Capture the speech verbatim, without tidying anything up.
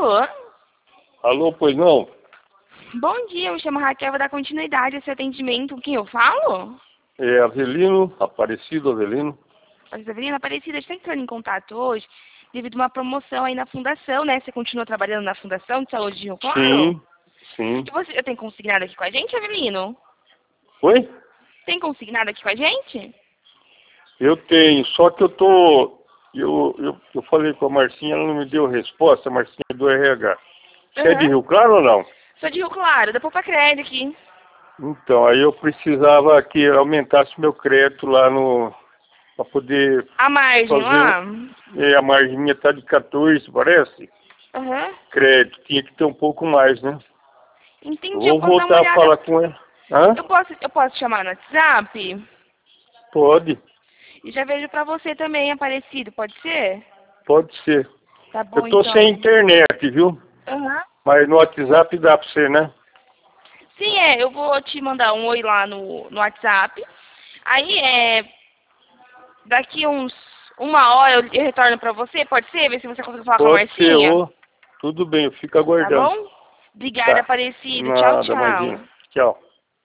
Alô? Alô, pois não? Bom dia, eu me chamo Raquel, vou dar continuidade a esse atendimento. Com quem eu falo? É Avelino, Aparecido Avelino. Avelina Aparecida, a gente está entrando em contato hoje devido a uma promoção aí na fundação, né? Você continua trabalhando na Fundação de Saúde de Rio Claro? Sim, sim. E você, eu tenho consignado aqui com a gente, Avelino? Oi? Tem consignado aqui com a gente? Eu tenho, só que eu tô... Eu, eu, eu falei com a Marcinha, ela não me deu resposta, a Marcinha é do R H. Você é de Aham. Rio Claro ou não? Sou de Rio Claro, da Poupa Crédito aqui. Então, aí eu precisava que aumentasse meu crédito lá no... Para poder A margem fazer... lá? um- É, a margem minha tá de quatorze, parece? Aham. Crédito, tinha que ter um pouco mais, né? Eu Entendi, eu vou posso dar uma voltar a olhada. falar com ela. Hã? Eu posso, eu posso chamar no WhatsApp? Pode, E já vejo pra você também, Aparecido, pode ser? pode ser. Tá Eu bom, tô então. sem internet, viu? Aham. Mas no WhatsApp dá pra você, né? Sim, é, eu vou te mandar um oi lá no, no WhatsApp. Aí, é, daqui uns, uma hora eu, eu retorno pra você, pode ser? Ver se você consegue falar com a Pode ser, Marcinha. ô. Tudo bem, eu fico Tá aguardando. bom? Obrigada, Tá. Aparecido. Tchau, Nada, imagina. tchau. Tchau.